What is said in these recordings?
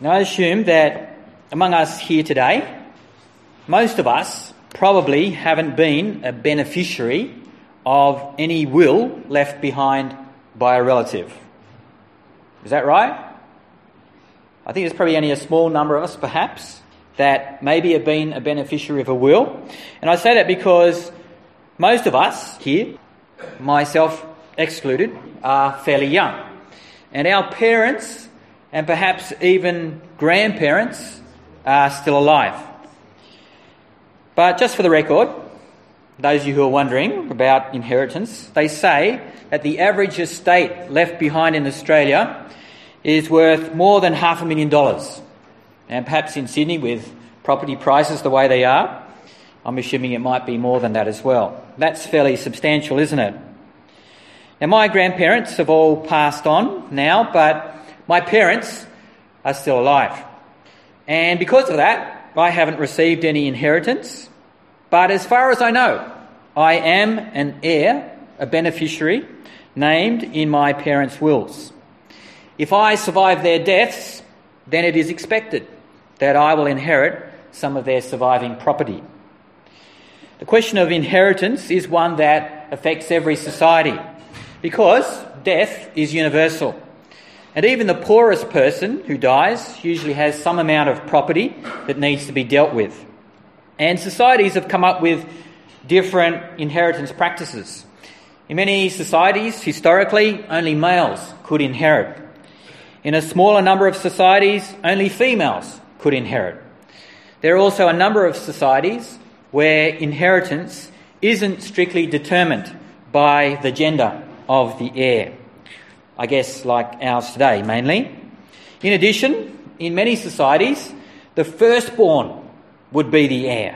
Now, I assume that among us here today, most of us probably haven't been a beneficiary of any will left behind by a relative. Is that right? I think there's probably only a small number of us, perhaps, that maybe have been a beneficiary of a will. And I say that because most of us here, myself excluded, are fairly young. And our parents, and perhaps even grandparents, are still alive. But just for the record, those of you who are wondering about inheritance, they say that the average estate left behind in Australia is worth more than $500,000. And perhaps in Sydney, with property prices the way they are, I'm assuming it might be more than that as well. That's fairly substantial, isn't it? Now, my grandparents have all passed on now, but my parents are still alive. And because of that, I haven't received any inheritance. But as far as I know, I am an heir, a beneficiary, named in my parents' wills. If I survive their deaths, then it is expected that I will inherit some of their surviving property. The question of inheritance is one that affects every society because death is universal. And even the poorest person who dies usually has some amount of property that needs to be dealt with. And societies have come up with different inheritance practices. In many societies, historically, only males could inherit. In a smaller number of societies, only females could inherit. There are also a number of societies where inheritance isn't strictly determined by the gender of the heir. I guess like ours today, mainly. In addition, in many societies, the firstborn would be the heir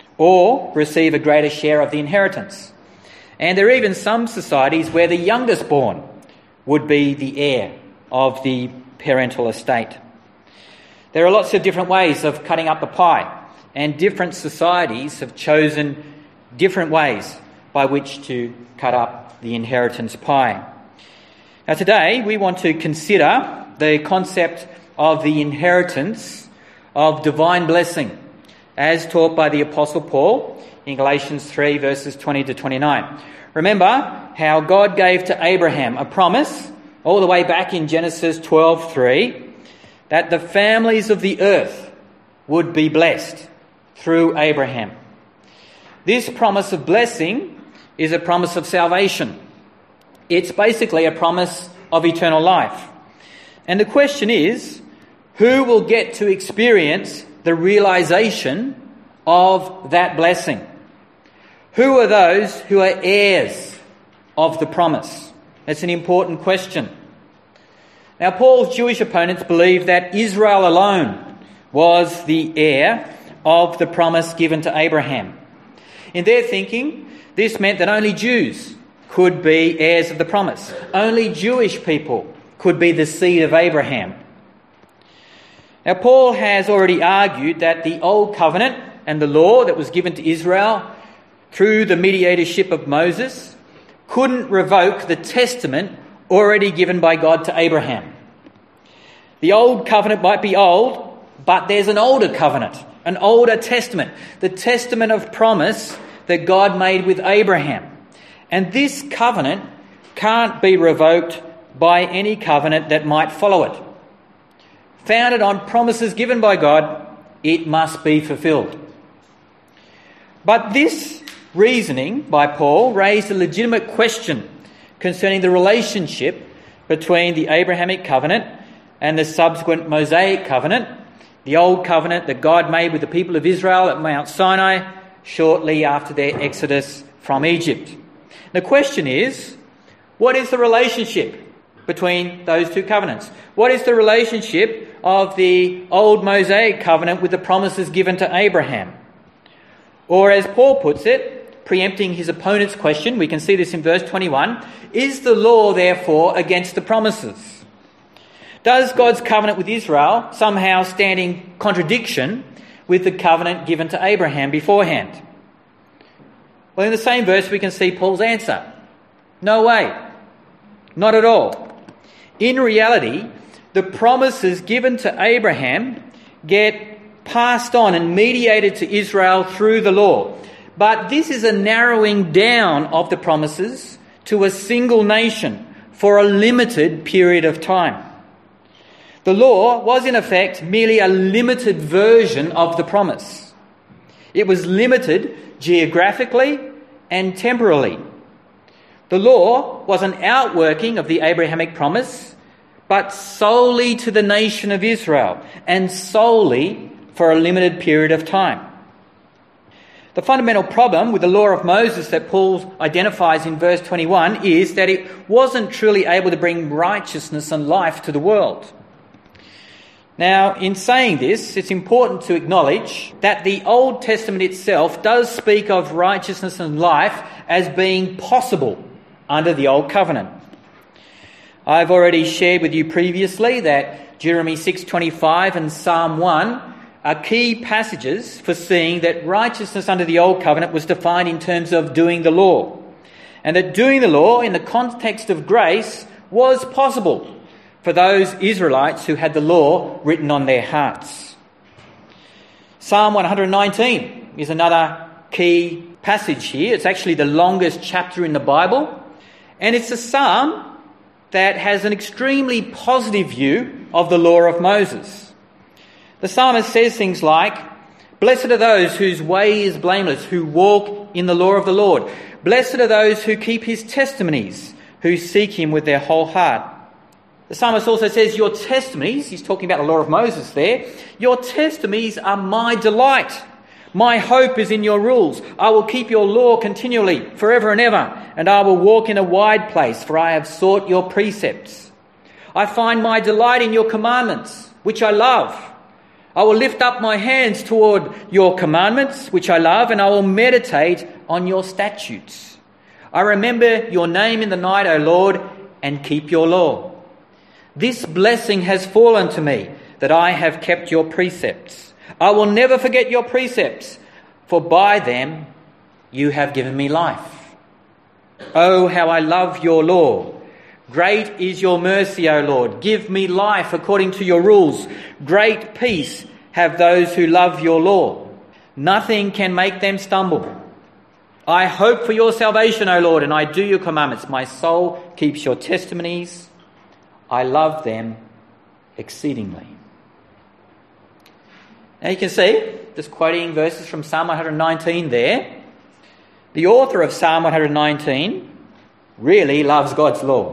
or receive a greater share of the inheritance. And there are even some societies where the youngest born would be the heir of the parental estate. There are lots of different ways of cutting up the pie, and different societies have chosen different ways by which to cut up the inheritance pie. Now today we want to consider the concept of the inheritance of divine blessing as taught by the Apostle Paul in Galatians 3 verses 20 to 29. Remember how God gave to Abraham a promise all the way back in Genesis 12:3 that the families of the earth would be blessed through Abraham. This promise of blessing is a promise of salvation. It's basically a promise of eternal life. And the question is, who will get to experience the realization of that blessing? Who are those who are heirs of the promise? That's an important question. Now, Paul's Jewish opponents believed that Israel alone was the heir of the promise given to Abraham. In their thinking, this meant that only Jews could be heirs of the promise. Only Jewish people could be the seed of Abraham. Now, Paul has already argued that the Old Covenant and the law that was given to Israel through the mediatorship of Moses couldn't revoke the testament already given by God to Abraham. The Old Covenant might be old, but there's an older covenant, an older testament, the testament of promise that God made with Abraham. And this covenant can't be revoked by any covenant that might follow it. Founded on promises given by God, it must be fulfilled. But this reasoning by Paul raised a legitimate question concerning the relationship between the Abrahamic covenant and the subsequent Mosaic covenant, the old covenant that God made with the people of Israel at Mount Sinai shortly after their exodus from Egypt. The question is, what is the relationship between those two covenants? What is the relationship of the old Mosaic covenant with the promises given to Abraham? Or as Paul puts it, preempting his opponent's question, we can see this in verse 21, is the law therefore against the promises? Does God's covenant with Israel somehow stand in contradiction with the covenant given to Abraham beforehand? Well, in the same verse we can see Paul's answer. No way. Not at all. In reality, the promises given to Abraham get passed on and mediated to Israel through the law. But this is a narrowing down of the promises to a single nation for a limited period of time. The law was in effect merely a limited version of the promise. It was limited geographically and temporally. The law was an outworking of the Abrahamic promise, but solely to the nation of Israel and solely for a limited period of time. The fundamental problem with the law of Moses that Paul identifies in verse 21 is that it wasn't truly able to bring righteousness and life to the world. Now, in saying this, it's important to acknowledge that the Old Testament itself does speak of righteousness and life as being possible under the Old Covenant. I've already shared with you previously that Jeremiah 6:25 and Psalm 1 are key passages for seeing that righteousness under the Old Covenant was defined in terms of doing the law, and that doing the law in the context of grace was possible for those Israelites who had the law written on their hearts. Psalm 119 is another key passage here. It's actually the longest chapter in the Bible, and it's a psalm that has an extremely positive view of the law of Moses. The psalmist says things like, "Blessed are those whose way is blameless, who walk in the law of the Lord. Blessed are those who keep his testimonies, who seek him with their whole heart." The psalmist also says, "Your testimonies," he's talking about the law of Moses there, "your testimonies are my delight. My hope is in your rules. I will keep your law continually, forever and ever, and I will walk in a wide place, for I have sought your precepts. I find my delight in your commandments, which I love. I will lift up my hands toward your commandments, which I love, and I will meditate on your statutes. I remember your name in the night, O Lord, and keep your law. This blessing has fallen to me, that I have kept your precepts. I will never forget your precepts, for by them you have given me life. Oh, how I love your law. Great is your mercy, O Lord. Give me life according to your rules. Great peace have those who love your law. Nothing can make them stumble. I hope for your salvation, O Lord, and I do your commandments. My soul keeps your testimonies. I love them exceedingly." Now you can see, just quoting verses from Psalm 119 there, the author of Psalm 119 really loves God's law.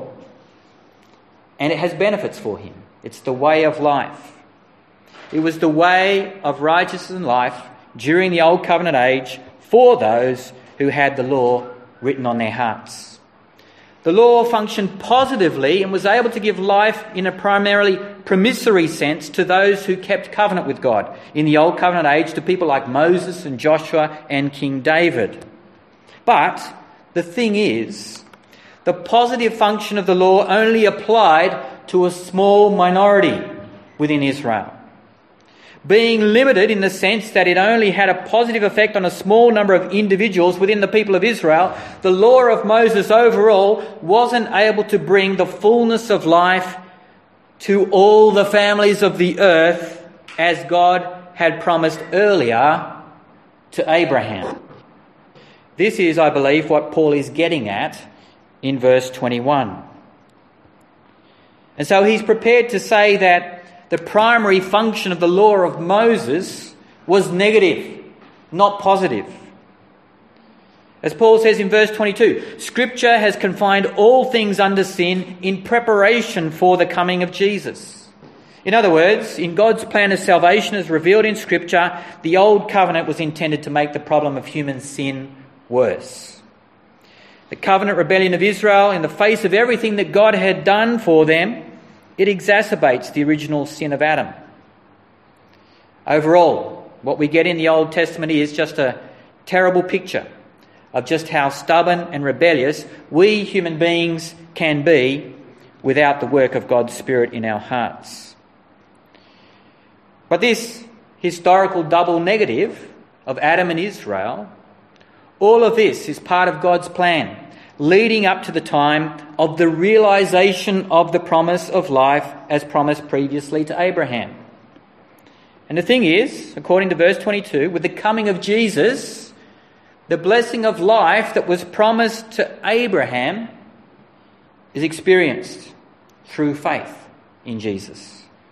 And it has benefits for him. It's the way of life. It was the way of righteousness and life during the Old Covenant age for those who had the law written on their hearts. The law functioned positively and was able to give life in a primarily promissory sense to those who kept covenant with God in the Old Covenant age, to people like Moses and Joshua and King David. But the thing is, the positive function of the law only applied to a small minority within Israel. Being limited in the sense that it only had a positive effect on a small number of individuals within the people of Israel, the law of Moses overall wasn't able to bring the fullness of life to all the families of the earth as God had promised earlier to Abraham. This is, I believe, what Paul is getting at in verse 21. And so he's prepared to say that the primary function of the law of Moses was negative, not positive. As Paul says in verse 22, Scripture has confined all things under sin in preparation for the coming of Jesus. In other words, in God's plan of salvation as revealed in Scripture, the Old Covenant was intended to make the problem of human sin worse. The covenant rebellion of Israel, in the face of everything that God had done for them, it exacerbates the original sin of Adam. Overall, what we get in the Old Testament is just a terrible picture of just how stubborn and rebellious we human beings can be without the work of God's Spirit in our hearts. But this historical double negative of Adam and Israel, all of this is part of God's plan. leading up to the time of the realisation of the promise of life as promised previously to Abraham. And the thing is, according to verse 22, with the coming of Jesus, the blessing of life that was promised to Abraham is experienced through faith in Jesus.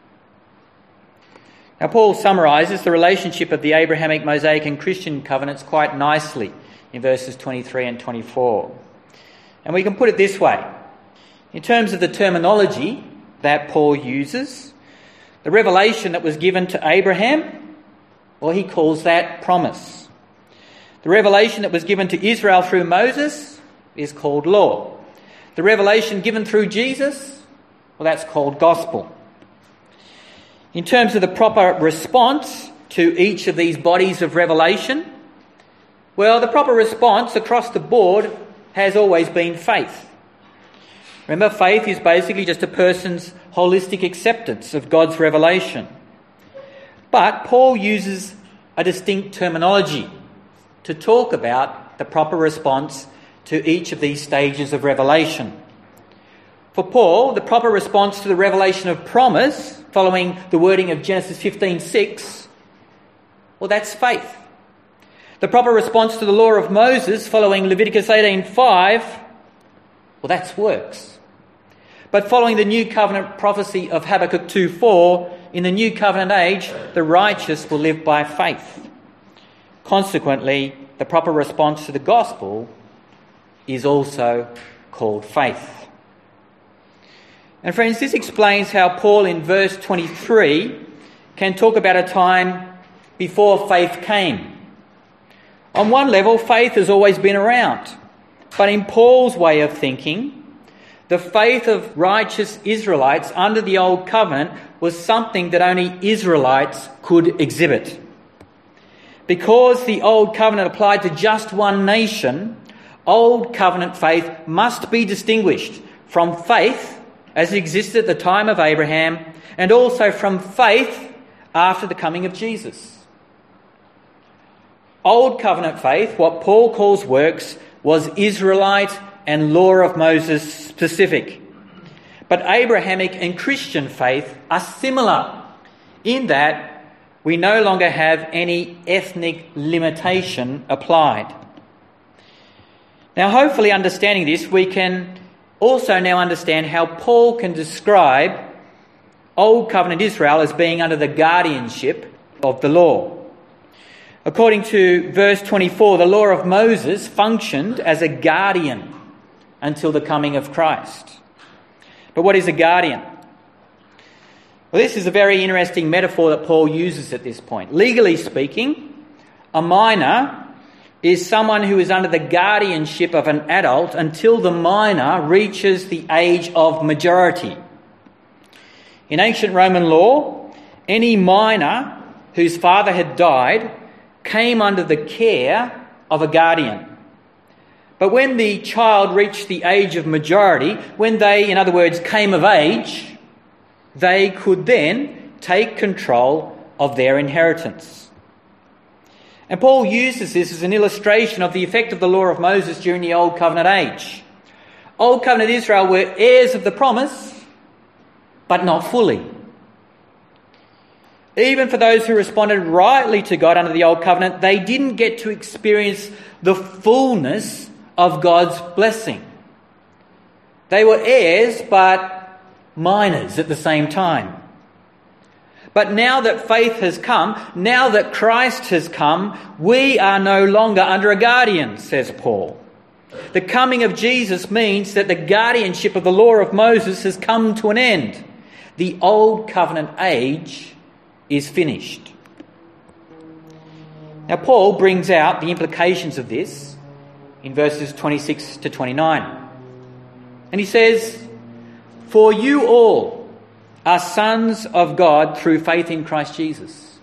Now, Paul summarises the relationship of the Abrahamic, Mosaic and Christian covenants quite nicely in verses 23 and 24. And we can put it this way. In terms of the terminology that Paul uses, the revelation that was given to Abraham, well, he calls that promise. The revelation that was given to Israel through Moses is called law. The revelation given through Jesus, well, that's called gospel. In terms of the proper response to each of these bodies of revelation, well, the proper response across the board has always been faith. Remember, faith is basically just a person's holistic acceptance of God's revelation. But Paul uses a distinct terminology to talk about the proper response to each of these stages of revelation. For Paul, the proper response to the revelation of promise, following the wording of Genesis 15:6, well, that's faith. The proper response to the law of Moses, following Leviticus 18:5, well, that's works. But following the new covenant prophecy of Habakkuk 2:4, in the new covenant age, the righteous will live by faith. Consequently, the proper response to the gospel is also called faith. And friends, this explains how Paul in verse 23 can talk about a time before faith came. On one level, faith has always been around. But in Paul's way of thinking, the faith of righteous Israelites under the Old Covenant was something that only Israelites could exhibit. Because the Old Covenant applied to just one nation, Old Covenant faith must be distinguished from faith as it existed at the time of Abraham, and also from faith after the coming of Jesus. Old Covenant faith, what Paul calls works, was Israelite and law of Moses specific. But Abrahamic and Christian faith are similar in that we no longer have any ethnic limitation applied. Now, hopefully understanding this, we can also now understand how Paul can describe Old Covenant Israel as being under the guardianship of the law. According to verse 24, the law of Moses functioned as a guardian until the coming of Christ. But what is a guardian? Well, this is a very interesting metaphor that Paul uses at this point. Legally speaking, a minor is someone who is under the guardianship of an adult until the minor reaches the age of majority. In ancient Roman law, any minor whose father had died came under the care of a guardian. But when the child reached the age of majority, when they, in other words, came of age, they could then take control of their inheritance. And Paul uses this as an illustration of the effect of the law of Moses during the Old Covenant age. Old Covenant Israel were heirs of the promise, but not fully. Even for those who responded rightly to God under the Old Covenant, they didn't get to experience the fullness of God's blessing. They were heirs, but minors at the same time. But now that faith has come, now that Christ has come, we are no longer under a guardian, says Paul. The coming of Jesus means that the guardianship of the law of Moses has come to an end. The Old Covenant age is finished. Now, Paul brings out the implications of this in verses 26 to 29. And he says, "For you all are sons of God through faith in Christ Jesus."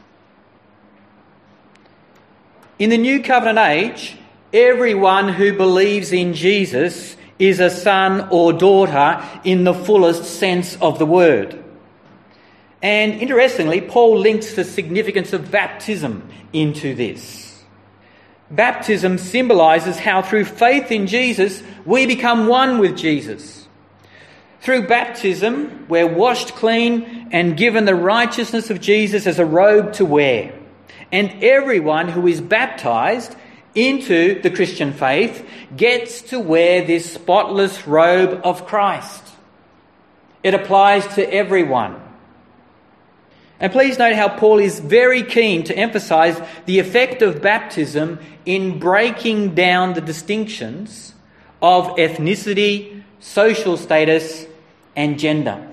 In the New Covenant age, everyone who believes in Jesus is a son or daughter in the fullest sense of the word. And interestingly, Paul links the significance of baptism into this. Baptism symbolises how through faith in Jesus we become one with Jesus. Through baptism we're washed clean and given the righteousness of Jesus as a robe to wear. And everyone who is baptised into the Christian faith gets to wear this spotless robe of Christ. It applies to everyone. And please note how Paul is very keen to emphasise the effect of baptism in breaking down the distinctions of ethnicity, social status, and gender.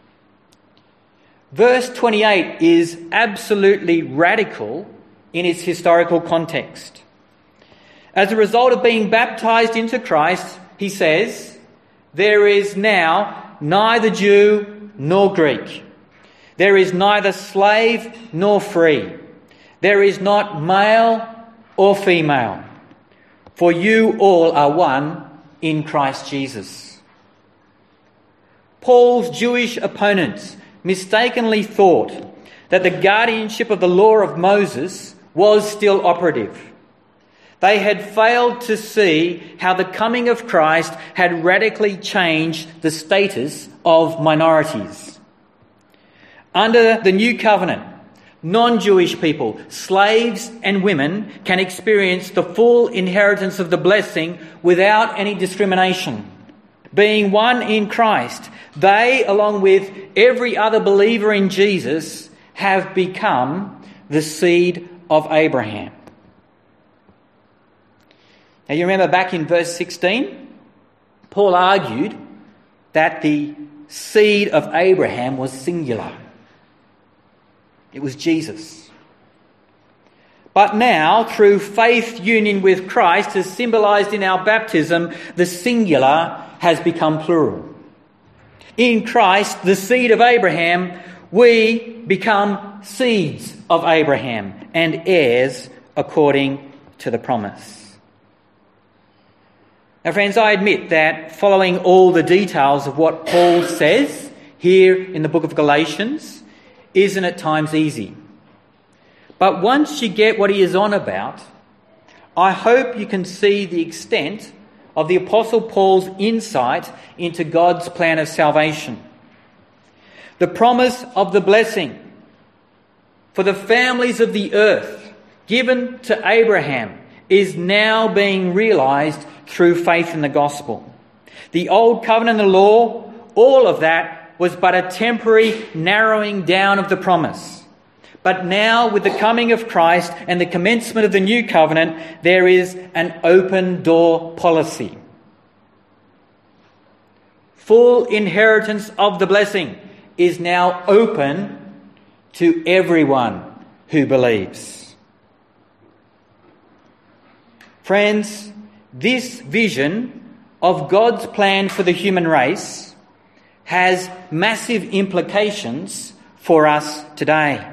Verse 28 is absolutely radical in its historical context. As a result of being baptised into Christ, he says, there is now neither Jew nor Greek. There is neither slave nor free. There is not male or female. For you all are one in Christ Jesus. Paul's Jewish opponents mistakenly thought that the guardianship of the law of Moses was still operative. They had failed to see how the coming of Christ had radically changed the status of minorities. Under the new covenant, non-Jewish people, slaves and women, can experience the full inheritance of the blessing without any discrimination. Being one in Christ, they, along with every other believer in Jesus, have become the seed of Abraham. Now you remember back in verse 16, Paul argued that the seed of Abraham was singular. It was Jesus. But now, through faith union with Christ, as symbolised in our baptism, the singular has become plural. In Christ, the seed of Abraham, we become seeds of Abraham and heirs according to the promise. Now, friends, I admit that following all the details of what Paul says here in the book of Galatians isn't at times easy. But once you get what he is on about, I hope you can see the extent of the Apostle Paul's insight into God's plan of salvation. The promise of the blessing for the families of the earth given to Abraham is now being realised through faith in the gospel. The old covenant and the law, all of that was but a temporary narrowing down of the promise. But now, with the coming of Christ and the commencement of the new covenant, there is an open door policy. Full inheritance of the blessing is now open to everyone who believes. Friends, this vision of God's plan for the human race has massive implications for us today.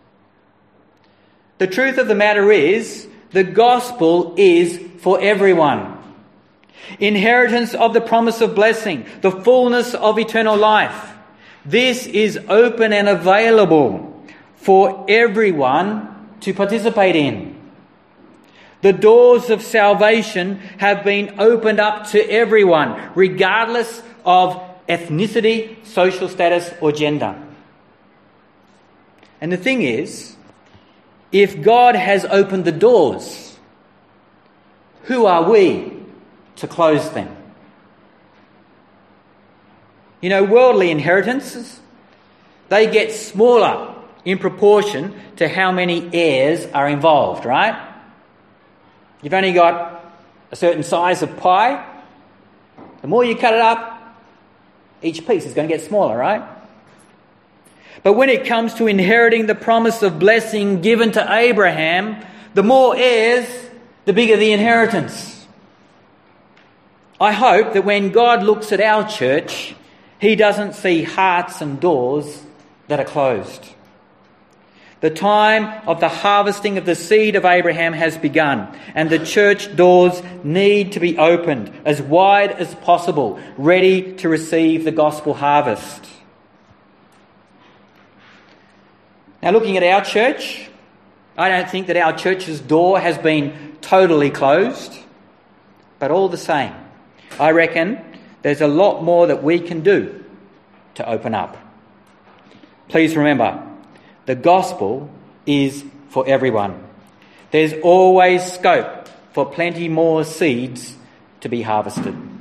The truth of the matter is, the gospel is for everyone. Inheritance of the promise of blessing, the fullness of eternal life. This is open and available for everyone to participate in. The doors of salvation have been opened up to everyone, regardless of ethnicity, social status, or gender. And the thing is, if God has opened the doors, who are we to close them? You know, worldly inheritances, they get smaller in proportion to how many heirs are involved, right? You've only got a certain size of pie. The more you cut it up, each piece is going to get smaller, right? But when it comes to inheriting the promise of blessing given to Abraham, the more heirs, the bigger the inheritance. I hope that when God looks at our church, he doesn't see hearts and doors that are closed. The time of the harvesting of the seed of Abraham has begun, and the church doors need to be opened as wide as possible, ready to receive the gospel harvest. Now, looking at our church, I don't think that our church's door has been totally closed, but all the same, I reckon there's a lot more that we can do to open up. Please remember, the gospel is for everyone. There's always scope for plenty more seeds to be harvested.